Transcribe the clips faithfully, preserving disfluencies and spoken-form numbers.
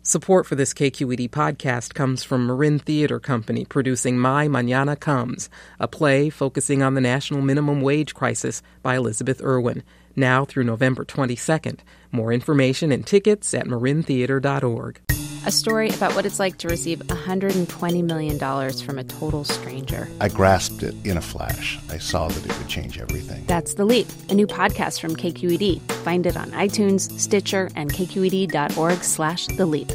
Support for this K Q E D podcast comes from Marin Theater Company, producing My Mañana Comes, a play focusing on the national minimum wage crisis by Elizabeth Irwin, now through November twenty-second. More information and tickets at marin theater dot org. A story about what it's like to receive one hundred twenty million dollars from a total stranger. I grasped it in a flash. I saw that it would change everything. That's The Leap, a new podcast from K Q E D. Find it on iTunes, Stitcher, and k q e d dot org slash the leap.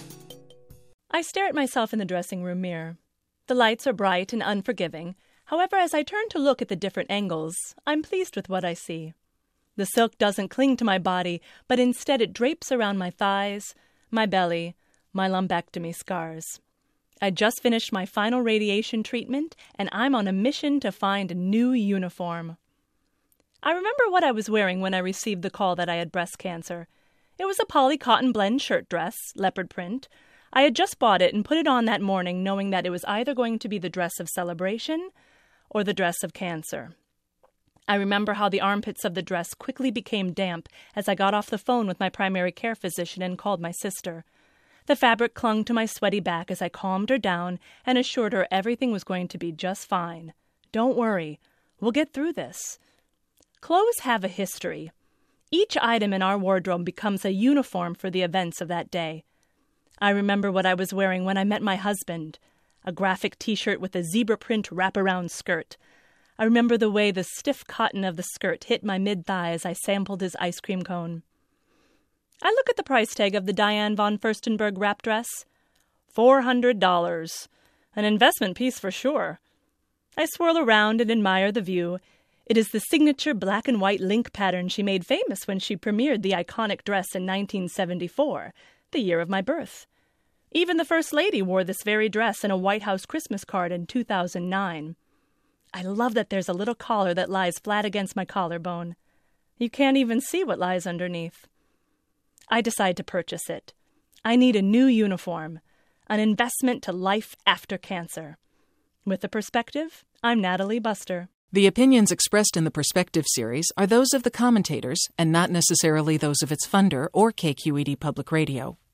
I stare at myself in the dressing room mirror. The lights are bright and unforgiving. However, as I turn to look at the different angles, I'm pleased with what I see. The silk doesn't cling to my body, but instead it drapes around my thighs, my belly, my lumpectomy scars. I just finished my final radiation treatment, and I'm on a mission to find a new uniform. I remember what I was wearing when I received the call that I had breast cancer. It was a poly cotton blend shirt dress, leopard print. I had just bought it and put it on that morning, knowing that it was either going to be the dress of celebration or the dress of cancer. I remember how the armpits of the dress quickly became damp as I got off the phone with my primary care physician and called my sister. The fabric clung to my sweaty back as I calmed her down and assured her everything was going to be just fine. Don't worry, we'll get through this. Clothes have a history. Each item in our wardrobe becomes a uniform for the events of that day. I remember what I was wearing when I met my husband, a graphic T-shirt with a zebra print wraparound skirt. I remember the way the stiff cotton of the skirt hit my mid-thigh as I sampled his ice cream cone. I look at the price tag of the Diane von Furstenberg wrap dress. Four hundred dollars. An investment piece for sure. I swirl around and admire the view. It is the signature black and white link pattern she made famous when she premiered the iconic dress in nineteen seventy-four, the year of my birth. Even the First Lady wore this very dress in a White House Christmas card in two thousand nine. I love that there's a little collar that lies flat against my collarbone. You can't even see what lies underneath. I decide to purchase it. I need a new uniform, an investment to life after cancer. With the Perspective, I'm Natalie Buster. The opinions expressed in the Perspective series are those of the commentators and not necessarily those of its funder or K Q E D Public Radio.